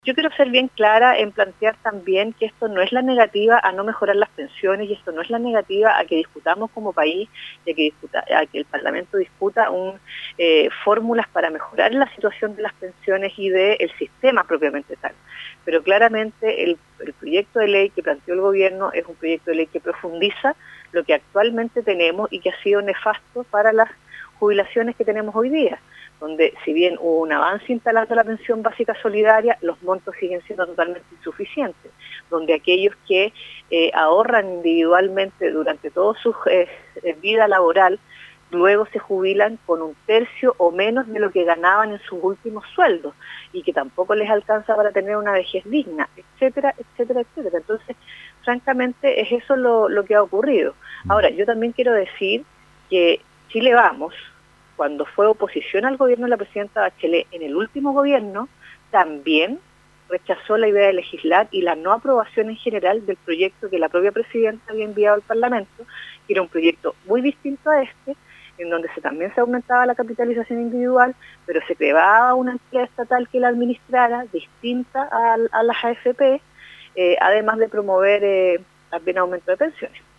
Yo quiero ser bien clara en plantear también que esto no es la negativa a no mejorar las pensiones y esto no es la negativa a que discutamos como país y a que el Parlamento discuta fórmulas para mejorar la situación de las pensiones y del sistema propiamente tal. Pero claramente el proyecto de ley que planteó el gobierno es un proyecto de ley que profundiza lo que actualmente tenemos y que ha sido nefasto para las jubilaciones que tenemos hoy día, donde si bien hubo un avance instalando la pensión básica solidaria, los montos siguen siendo totalmente insuficientes, donde aquellos que ahorran individualmente durante toda su vida laboral, luego se jubilan con 1/3 o menos de lo que ganaban en sus últimos sueldos y que tampoco les alcanza para tener una vejez digna, etcétera, etcétera, etcétera. Entonces, francamente, es eso lo que ha ocurrido. Ahora, yo también quiero decir que Chile Vamos, cuando fue oposición al gobierno de la presidenta Bachelet en el último gobierno, también rechazó la idea de legislar y la no aprobación en general del proyecto que la propia presidenta había enviado al Parlamento, que era un proyecto muy distinto a este, en donde también se aumentaba la capitalización individual, pero se creaba una entidad estatal que la administrara, distinta a las AFP, además de promover también aumento de pensiones.